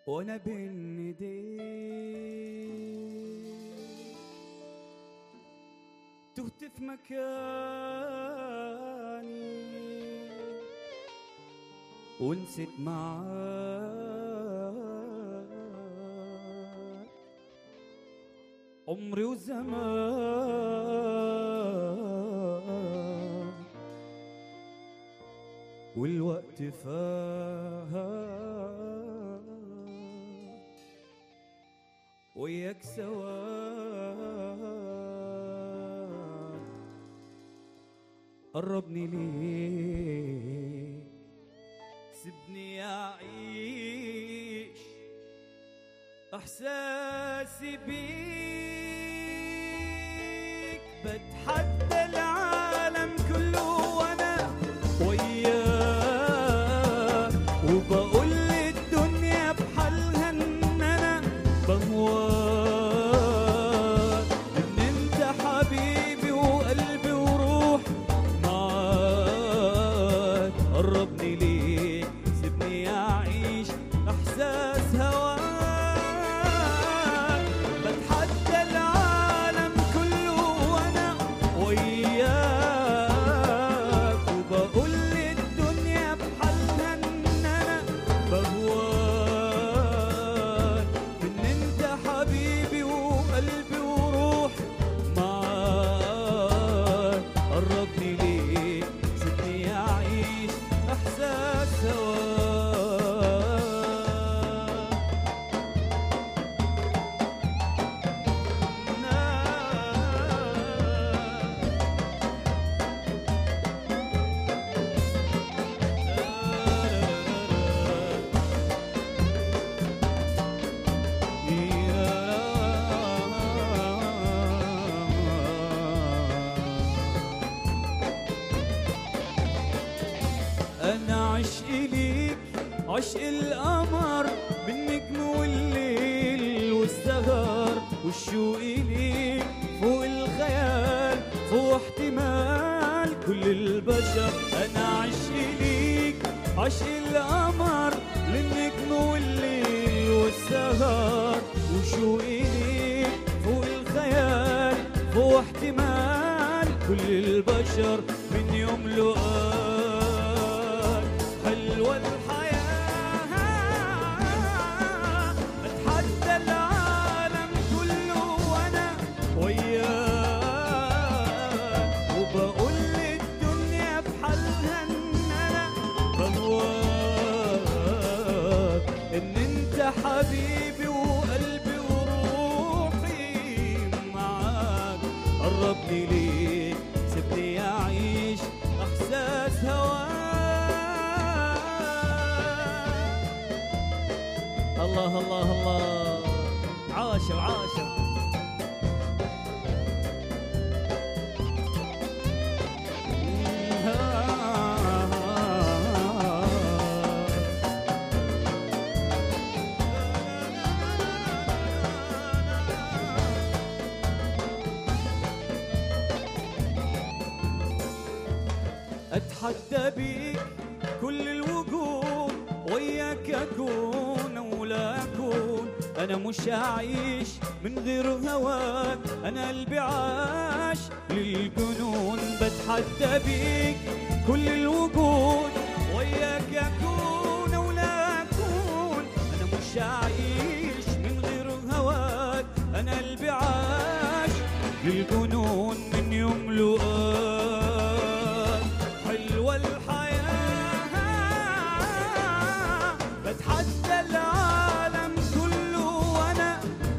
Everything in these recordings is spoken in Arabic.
وانا بين ايديك تهت في مكاني ونسيت معاك عمري وزمان والوقت فات وياك سوا قربني ليه سيبني أعيش إحساسي بيك بتحدى العالم كله وأنا وياك وبقول للدنيا بحالها إن أنا بهواك إن أنت حبيبي وقلبي وروح معاك قربني ليه سيبني أعيش إحساس هواك بتحدى العالم كله وأنا وياك وبقول للدنيا بحالها إن أنا بهواك إن أنت حبيبي وقلبي وروح معاك قربني ليه سيبني أعيش إحساس هواك أنا عشقي ليك عشق القمر بالنجم والليل والسهر والشوق ليك فوق الخيال فوق احتمال كل البشر أنا عشقي ليك عشق القمر للنجم والليل والسهر وشوقي ليك فوق الخيال فوق احتمال كل البشر من يوم لقاك حلوة الحياة أتحدى العالم كله وأنا وياك وبقول للدنيا بحالها إن أنا بهواك إن أنت حبيبي وقلبي وروحي معاك قربني ليك سيبني أعيش إحساس هواك الله الله الله عاشوا عاشوا أتحدى بيك كل الوجود وياك أكون ولا أكون أنا مش هعيش من غير هواك أنا قلبي عاش للجنون بتحدى بيك كل الوجود وياك أكون ولا أكون أنا مش هعيش من غير هواك أنا قلبي عاش للجنون من يوم لقاك حلوة الحياة بتحدى العالم كله وأنا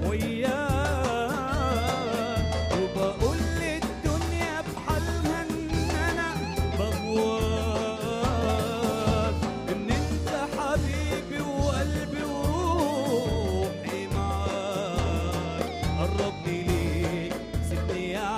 وياك وبقول للدنيا بحالها إن أنا بهواك إن أنت حبيبي وقلبي وروحي معاك قربني ليك سيبني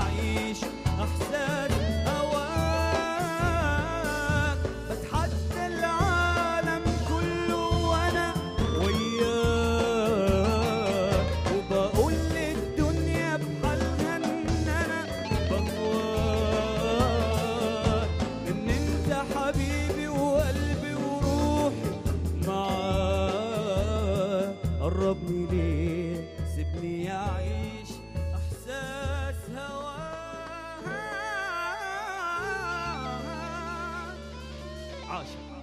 قربني ليه سيبني أعيش إحساس هواها. عاشق